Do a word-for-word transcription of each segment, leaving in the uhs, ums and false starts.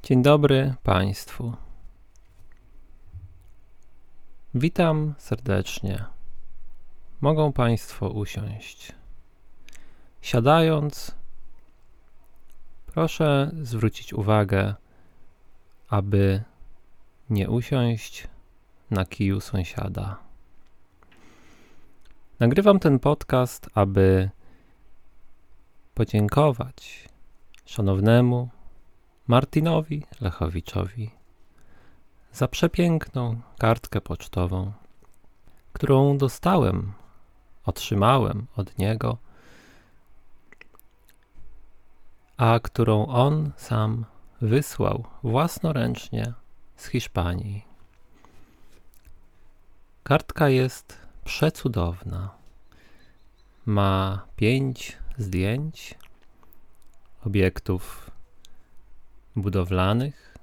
Dzień dobry Państwu. Witam serdecznie. Mogą Państwo usiąść. Siadając, proszę zwrócić uwagę, aby nie usiąść na kiju sąsiada. Nagrywam ten podcast, aby podziękować szanownemu Martinowi Lechowiczowi za przepiękną kartkę pocztową, którą dostałem, otrzymałem od niego, a którą on sam wysłał własnoręcznie z Hiszpanii. Kartka jest przecudowna. Ma pięć zdjęć obiektów budowlanych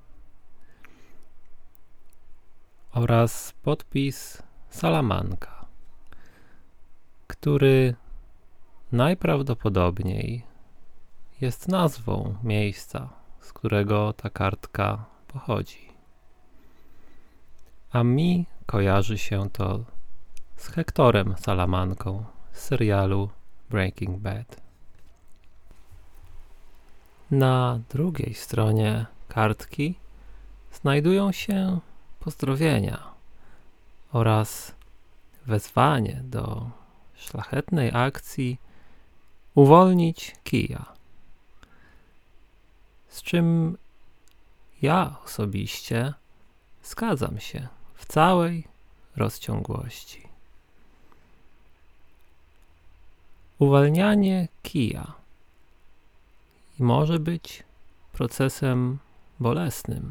oraz podpis Salamanca, który najprawdopodobniej jest nazwą miejsca, z którego ta kartka pochodzi. A mi kojarzy się to z Hectorem Salamancą z serialu Breaking Bad. Na drugiej stronie kartki znajdują się pozdrowienia oraz wezwanie do szlachetnej akcji uwolnić kija, z czym ja osobiście zgadzam się w całej rozciągłości. Uwalnianie kija może być procesem bolesnym,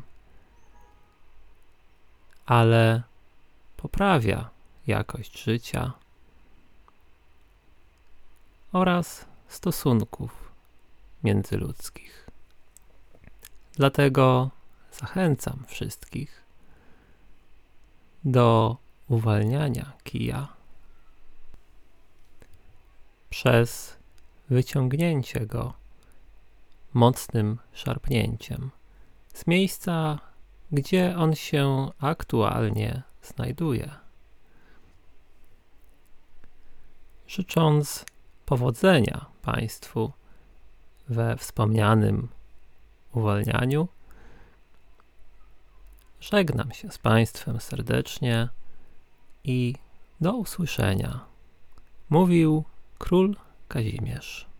ale poprawia jakość życia oraz stosunków międzyludzkich. Dlatego zachęcam wszystkich do uwalniania kija przez wyciągnięcie go mocnym szarpnięciem z miejsca, gdzie on się aktualnie znajduje. Życząc powodzenia Państwu we wspomnianym uwalnianiu, żegnam się z Państwem serdecznie i do usłyszenia. Mówił król Kazimierz.